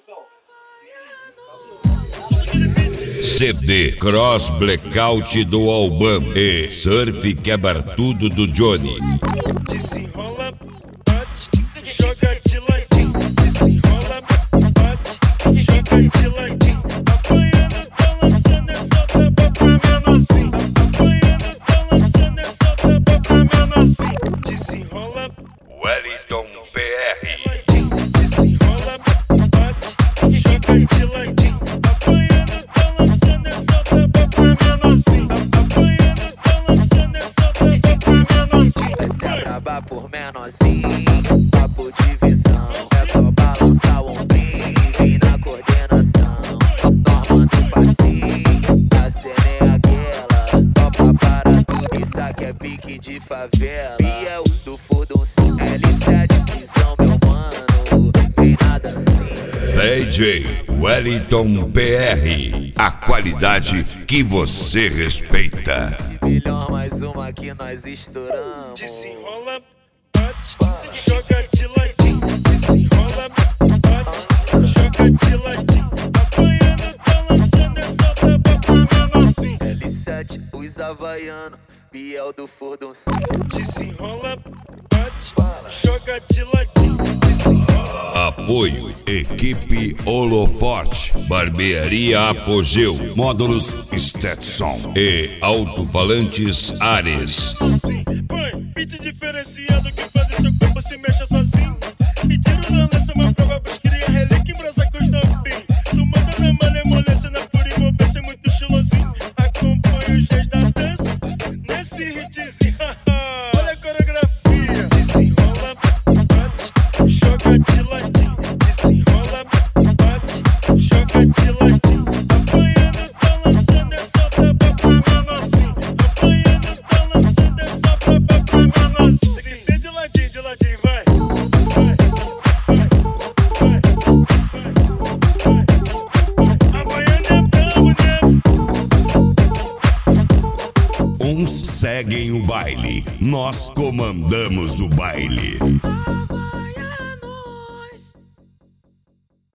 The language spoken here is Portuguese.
CD Cross Blackout do Alban e Surf Quebra Tudo do Johnny. Desenrola, bate, joga de ladinho. Desenrola, bate, joga de ladinho. Apanhando, tá lançando essa tapa pra menorzinho. Apanhando, tá lançando essa tapa pra menorzinho. Desenrola, Wellington PR. desenrola, bate, joga de ladinho. Apanhando, tá lançando essa tapa pra menorzinho. Apanhando, tá lançando essa tapa pra menorzinho. Essa é braba por menorzinho, papo de visão. É só balançar o ombrinho e vir na coordenação. Norma do passinho, a cena é aquela. Topa para tudo, isso aqui é pique de favela. Biel do Furduncinho, L7, visão meu mano, vem na dancinha. DJ Wellington PR. A qualidade que você respeita. Melhor mais uma que nós estouramos. Desenrola, bate, joga de ladinho. Desenrola, bate, joga de ladinho. Apanhando, tá lançando essa tapa pra menorzinho. L7, os havaianos, Biel do Furduncinho. Desenrola, bate, joga de ladinho. Desenrola, Apoio Equipe Holoforte, Barbearia Apogeu, Módulos Stetson e Alto-Falantes Ares. vai, beat diferenciado que faz o seu corpo se mexa sozinho. E tiro da lança uma prova pros cria relíquia em brasa com os novinhos. Tu manda na malemolência, na pura envolvência, muito estilosinho. Acompanha os dias da dança nesse hitzinho. Olha a coreografia. Desenrola, bate, joga de ladinho. Desenrola, bate, joga de ladinho. Apanhando, tá lançando essa tapa pra menorzinho. Apanhando, tá lançando essa tapa pra menorzinho. Tem que ser de ladinho, vai. Amanhã é brabo, né? Uns seguem o baile, nós comandamos o baile.